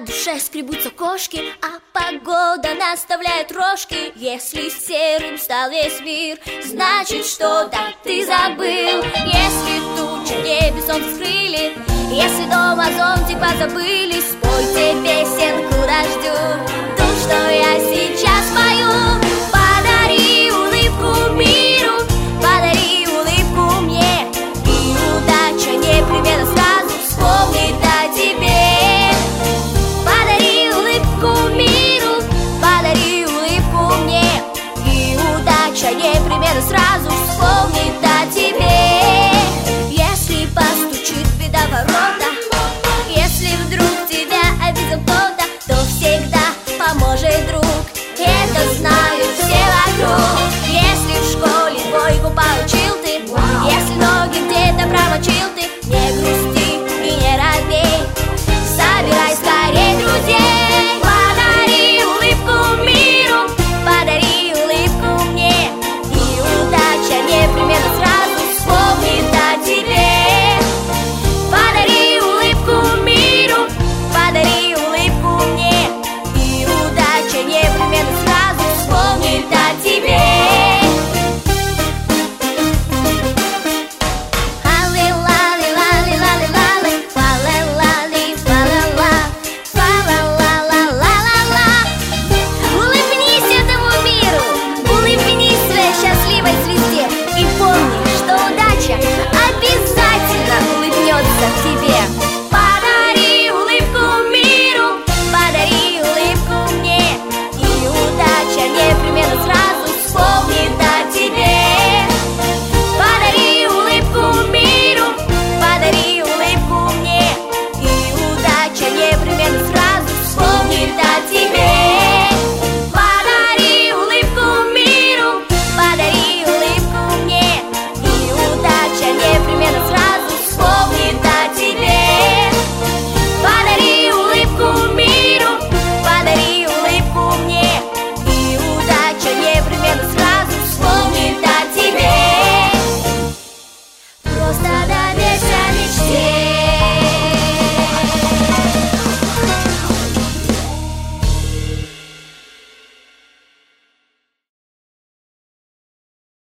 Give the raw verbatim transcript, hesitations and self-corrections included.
душе скребутся кошки, а погода наставляет рожки. Если серым стал весь мир, значит что-то ты забыл. Если тучи в небе солнце скрыли, если дома зонтик позабыли, спойте песенку дождю.